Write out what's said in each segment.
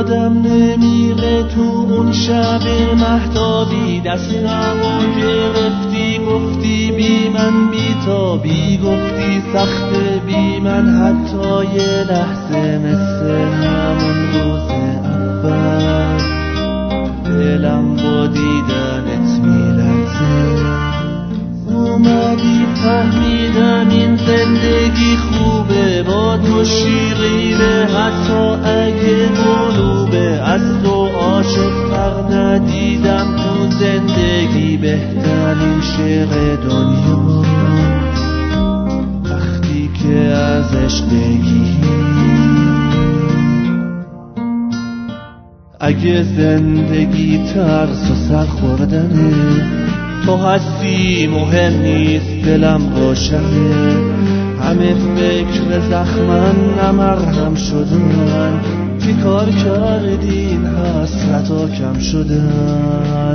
یادم نمیره تو اون شب مهتابی دستمو گرفتی گفتی بی من بیتابی، گفتی سخته بی من حتی یه لحظه مثل همون روز اول. دلم با دیدنت میلرزه، اومدی فهمیدم این زندگی خوبه، با تو شیرینه حتی اگه قلوبه. از تو عاشق‌تر ندیدم تو زندگی، بهترین شعر دنیا وقتی که ازش بگی. اگه زندگی ترس و سرخوردنه، تو هستی مهم نیست دلم روشنه. همه فکر زخمن نمرهم شدن، چی کار کردین حسرتا کم شدن.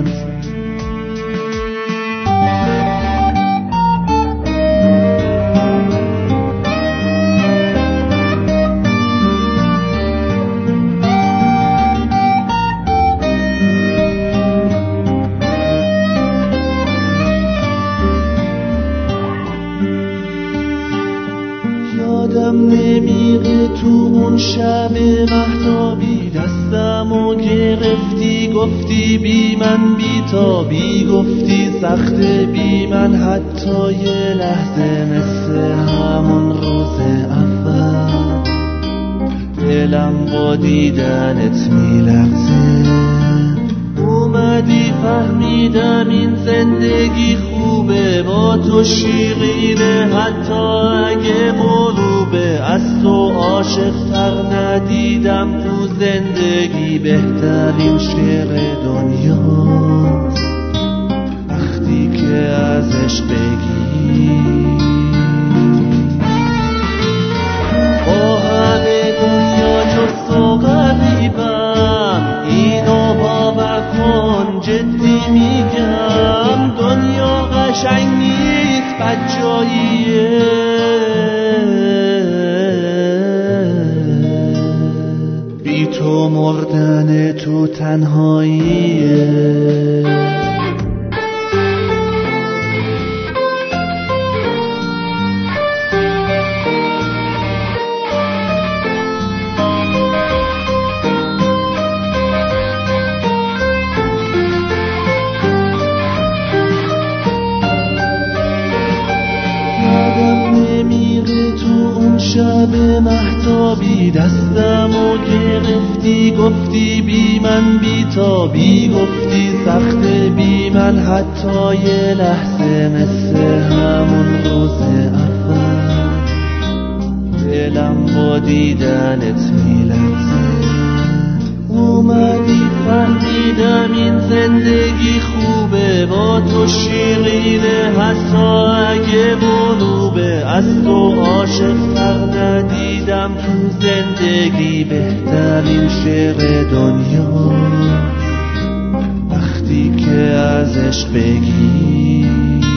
یادم نمیره تو اون شب مهتابی دستمو گرفتی گفتی بی من بیتابی، گفتی سخته بی من حتی یه لحظه مثل همون روز اول. دلم با دیدنت میلرزه، اومدی فهمیدم این زندگی خوبه، با تو شیرینه حتی اگه غروبه. از تو عاشق‌تر ندیدم تو زندگی، بهترین شعر دنیا وقتی که ازش بگی. با همه دنیا جز تو غریبم، اینو باور کن جدی میگم. دنیا قشنگ نیست بدجاییه، بی تو مردن تو تنهاییه. شب مهتابی دستمو گرفتی گفتی بی من بیتابی، گفتی سخته بی من حتی یه لحظه مثل همون روز اول. دلم با دیدنت میلرزه، اومدی فهمیدم این زندگی خوبه، با تو شیرینه حتی اگه غروبه. از تو عاشق‌تر ندیدم تو زندگی، بهترین شعر دنیا وقتی که ازش بگی.